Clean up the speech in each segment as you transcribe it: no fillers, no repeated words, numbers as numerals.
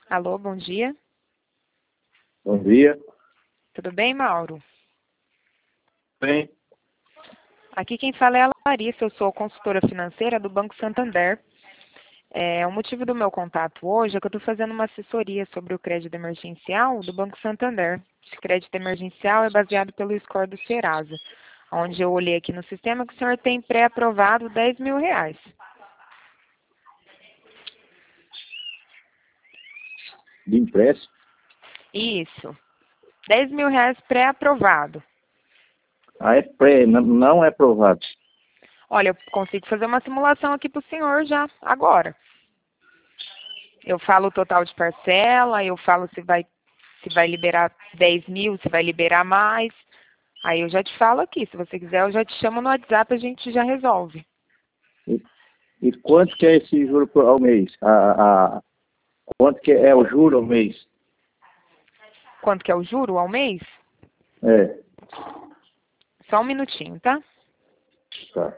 Alô, bom dia. Bom dia. Tudo bem, Mauro? Bem, Aqui quem fala é a Larissa, eu sou consultora financeira do Banco Santander. O motivo do meu contato hoje é que eu estou fazendo uma assessoria sobre o crédito emergencial do Banco Santander. Esse crédito emergencial é baseado pelo score do Serasa, onde eu olhei aqui no sistema que o senhor tem pré-aprovado R$ 10.000. de empréstimo. Isso, R$ 10.000 pré-aprovado. É pré, não é aprovado. Olha, eu consigo fazer uma simulação aqui para o senhor já, agora. Eu falo o total de parcela, eu falo se vai liberar 10.000, se vai liberar mais. Aí eu já te falo aqui, se você quiser eu já te chamo no WhatsApp, a gente já resolve. E quanto que é esse juro ao mês? Quanto que é o juro ao mês? Quanto que é o juro ao mês? É, Só um minutinho, tá? tá.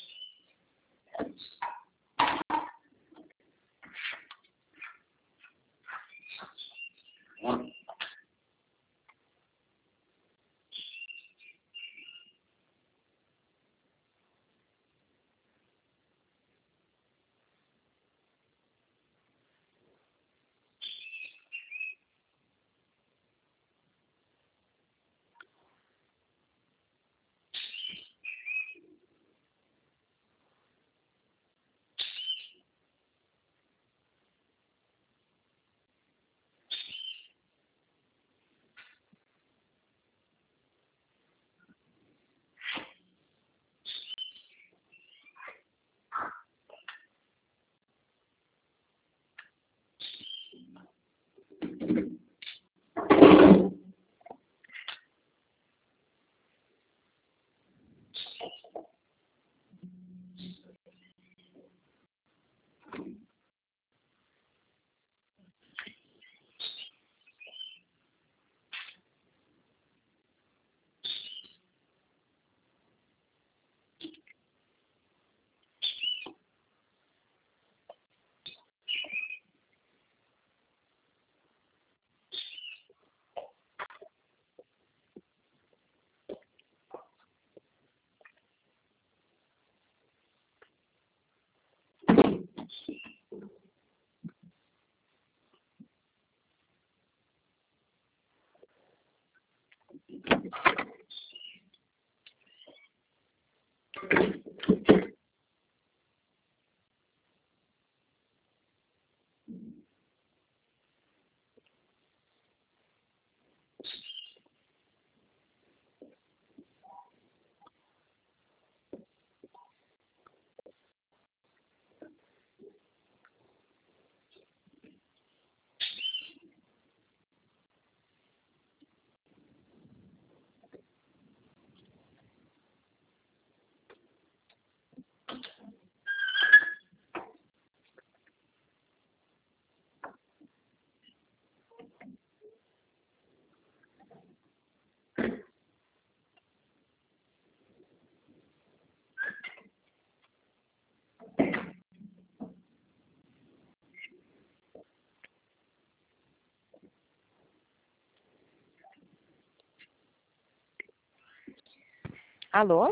Alô?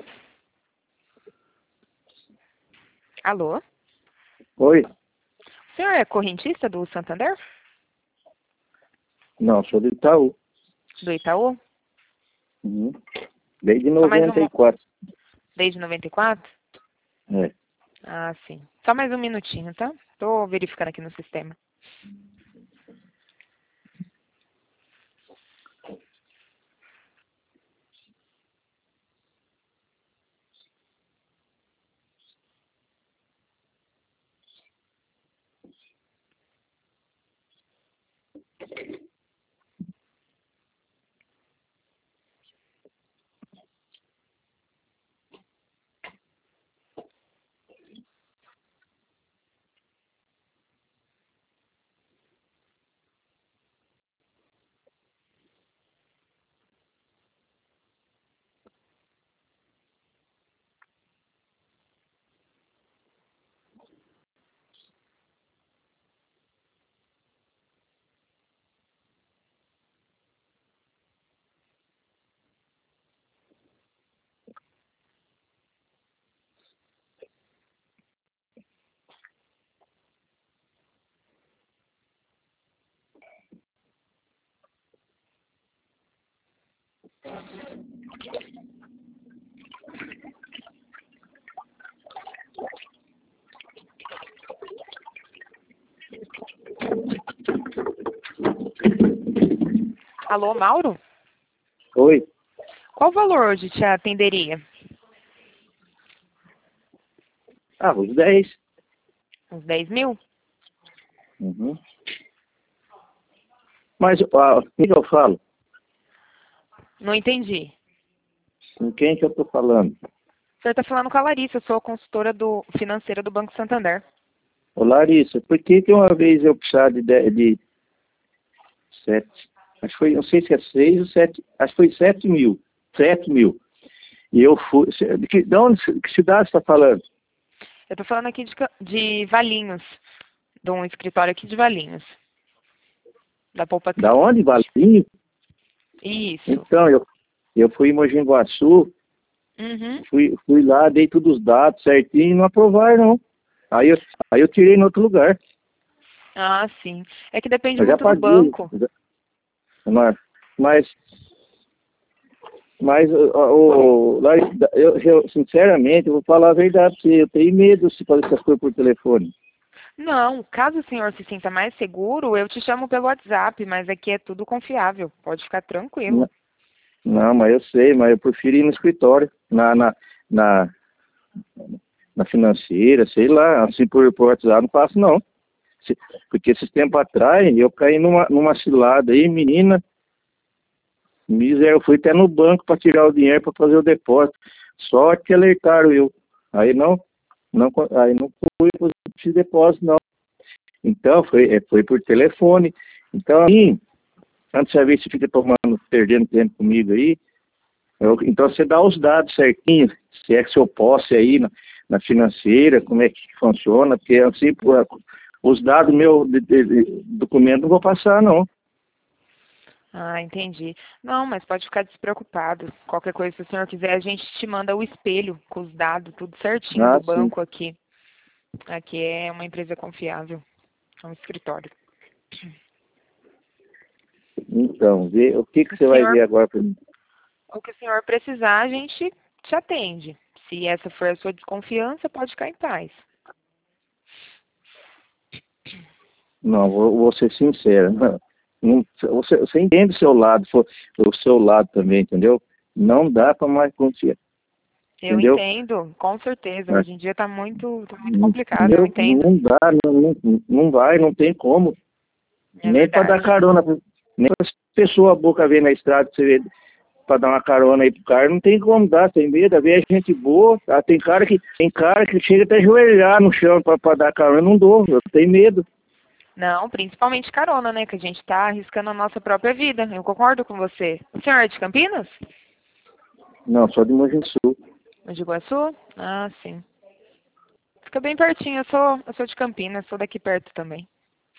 Alô? Oi? O senhor é correntista do Santander? Não, sou do Itaú. Do Itaú? Uhum. Desde Só mais um... 94. Desde 94? É. Ah, sim. Só mais um minutinho, tá? Tô verificando aqui no sistema. Alô, Mauro? Oi. Qual valor hoje te atenderia? Ah, os 10. Uns 10 mil? Uhum. Mas, o que eu falo? Não entendi. Com quem que eu tô falando? O senhor está falando com a Larissa, eu sou a consultora financeira do Banco Santander. Ô, Larissa, por que que uma vez eu precisava de 7, acho que foi, não sei se é 6 ou 7, acho que foi 7 mil. 7 mil. E eu fui, de onde, que cidade você está falando? Eu estou falando aqui de Valinhos, de um escritório aqui de Valinhos, da Poupa Da Clique. onde, Valinho? Isso. Então, eu fui em Mogi Guaçu, Uhum. fui lá, dei todos os dados certinho e não aprovaram, não. Aí eu tirei em outro lugar. Ah, sim. É que depende Eu já muito do paguei. banco. Mas, Larissa, eu, sinceramente, eu vou falar a verdade pra você. Eu tenho medo de fazer essas coisas por telefone. Não, caso o senhor se sinta mais seguro, eu te chamo pelo WhatsApp, mas aqui é tudo confiável. Pode ficar tranquilo. Não, mas eu sei, mas eu prefiro ir no escritório, na, na financeira, sei lá, assim por WhatsApp não faço não. Porque esses tempos atrás eu caí numa cilada aí, menina, eu fui até no banco para tirar o dinheiro para fazer o depósito. Só que alertaram eu. Aí aí não fui para esse depósito não. Então foi por telefone. Então, assim, antes de ver se fica perdendo tempo comigo aí, então você dá os dados certinho, se é que se eu posso ir aí na financeira, como é que funciona, porque assim, os dados de documento não vou passar, não. Ah, entendi. Não, mas pode ficar despreocupado. Qualquer coisa, se o senhor quiser, a gente te manda o espelho com os dados, tudo certinho Ah, do sim. banco aqui. Aqui é uma empresa confiável. É um escritório. Então, o que O você vai senhor, ver agora para mim? o que o senhor precisar, a gente te atende. Se essa for a sua desconfiança, pode ficar em paz. Não, vou ser sincero. Você entende o seu lado também, entendeu? Não dá para mais confiar, Eu entendeu? entendo, com certeza. É. Hoje em dia tá muito complicado, eu Entendeu? entendo. Não dá, não vai, não tem como. É Nem para dar verdade. carona, nem para as pessoas boca ver na estrada, você vê, para dar uma carona aí pro cara, não tem como dar, tem medo, às vezes gente boa, tá? Tem cara que chega até ajoelhar no chão para dar carona, eu não dou, eu tenho medo. Não, principalmente carona, né? Que a gente tá arriscando a nossa própria vida. Eu concordo com você. O senhor é de Campinas? Não, só de Mogi Sul. De Iguaçu? Ah, sim. Fica bem pertinho. Eu sou de Campinas, sou daqui perto também.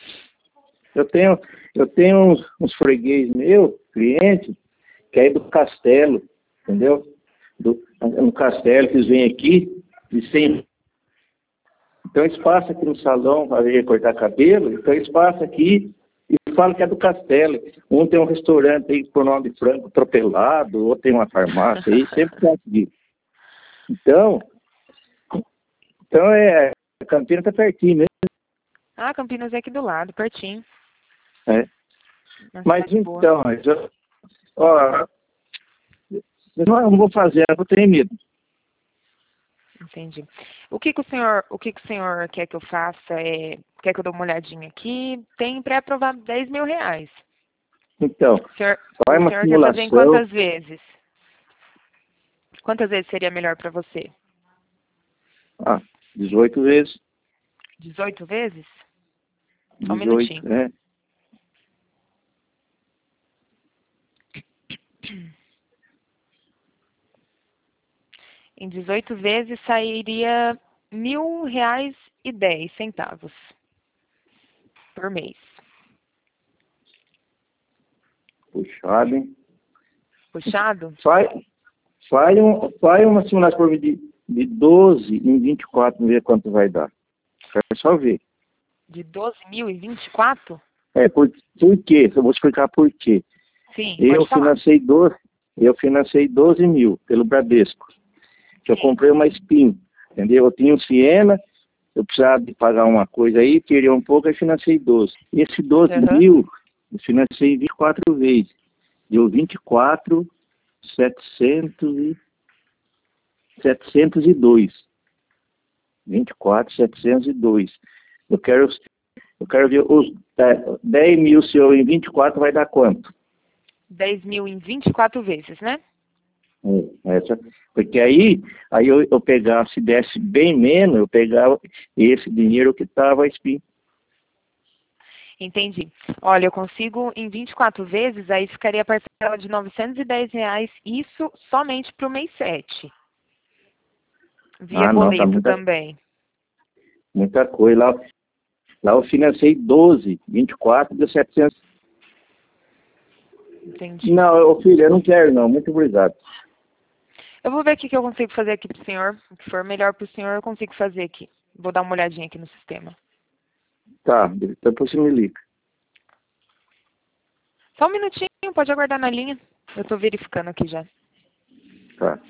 Eu tenho uns freguês meu, cliente, que é do Castelo, entendeu? No Castelo, que eles vêm aqui, e sem. Então eles passam aqui no salão para vir cortar cabelo, então eles passam aqui e falam que é do Castelo. Um tem um restaurante aí por nome de Frango Atropelado, outro tem uma farmácia aí, sempre tem aqui. Então a Campinas está pertinho mesmo. Ah, Campinas é aqui do lado, pertinho. Né? Uma Mas cidade boa. então, ó, eu não vou fazer, eu tenho medo. Entendi. O que que o senhor quer que eu faça? Quer que eu dê uma olhadinha aqui? Tem pré-aprovado R$ 10.000. Então, vai O uma senhor quer fazer em simulação. quantas vezes? Quantas vezes seria melhor para você? 18 vezes. 18 vezes? Só um 18, minutinho. né? Em 18 vezes sairia R$ 1.000,10 por mês. Puxado, hein? Puxado? Faz uma simulação por mim de 12 em 24, ver quanto vai dar. Quero só ver. De 12.024? Por quê? Eu vou explicar por quê. Sim, Eu pode falar. financei 12. Eu financei 12 mil pelo Bradesco. Que eu comprei uma Spin, entendeu? Eu tinha um Siena, eu precisava de pagar uma coisa aí, queria um pouco, aí financei 12. Esse 12 mil, eu financei 24 vezes. Deu 24.702. 24.702. Eu quero ver os 10 mil seu em 24 vai dar quanto? 10 mil em 24 vezes, né? Porque aí eu pegava, se desse bem menos, eu pegava esse dinheiro que estava Spin. Entendi. Olha, eu consigo em 24 vezes, aí ficaria a parcela de R$ 910, isso somente para o mês 7. Via Não, tá boleto também. muita coisa. Lá eu financei 12, 24 deu 700. Entendi. Não, filho, eu não quero não, muito obrigado. Eu vou ver o que eu consigo fazer aqui para o senhor. O que for melhor para o senhor, eu consigo fazer aqui. Vou dar uma olhadinha aqui no sistema. Tá, depois você me liga. Só um minutinho, pode aguardar na linha. Eu estou verificando aqui já. Tá.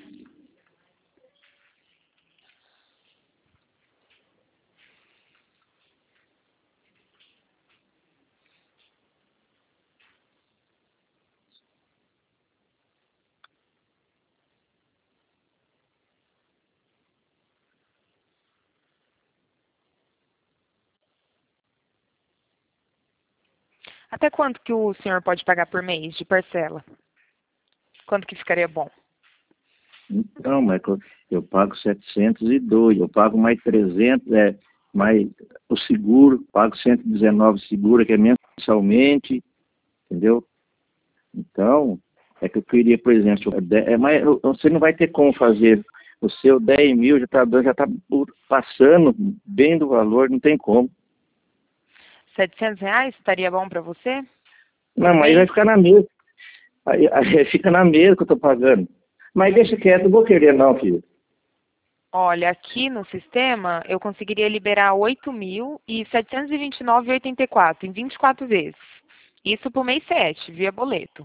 Até quanto que o senhor pode pagar por mês de parcela? Quanto que ficaria bom? Então, mas eu pago 702, eu pago mais 300, mais o seguro, pago 119 seguro, que é mensalmente, entendeu? Então, é que eu queria, por exemplo, mas você não vai ter como fazer o seu 10 mil, já tá passando bem do valor, não tem como. R$ 700 estaria bom para você? Não, mas aí vai ficar na mesa. Aí fica na mesa que eu tô pagando. Mas deixa quieto, não vou querer não, filho. Olha, aqui no sistema eu conseguiria liberar 8.729,84 em 24 vezes. Isso por mês 7, via boleto.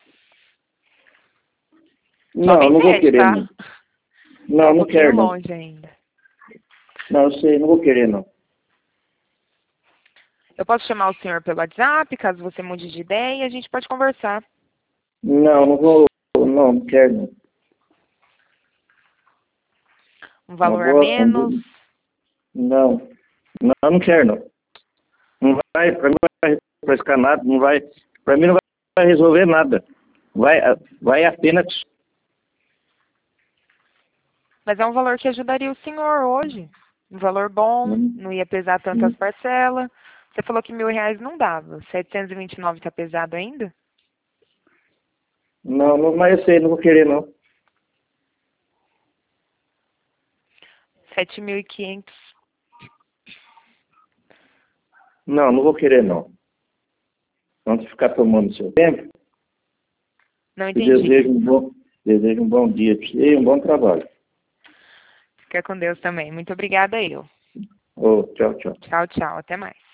Só Não, mês não vou 7, querer tá? não. Tá Não, um não pouquinho quero não. longe ainda. Não, eu sei, não vou querer não. Eu posso chamar o senhor pelo WhatsApp, caso você mude de ideia, e a gente pode conversar. Não, não vou, não quero não. Um Uma valor a boa, menos. não, não quero não. Não vai, pra mim não vai refrescar nada, não vai, pra mim não vai resolver nada. Vai apenas. Mas é um valor que ajudaria o senhor hoje. Um valor bom, não ia pesar tantas parcelas. Você falou que R$ 1.000 não dava. 729 está pesado ainda? Não, mas eu sei, não vou querer não. 7.500. Não vou querer não. Vamos ficar tomando seu tempo. Não E entendi. desejo um bom dia para você e um bom trabalho. Fica com Deus também. Muito obrigada eu. Oh, tchau, tchau. Tchau, tchau. Até mais.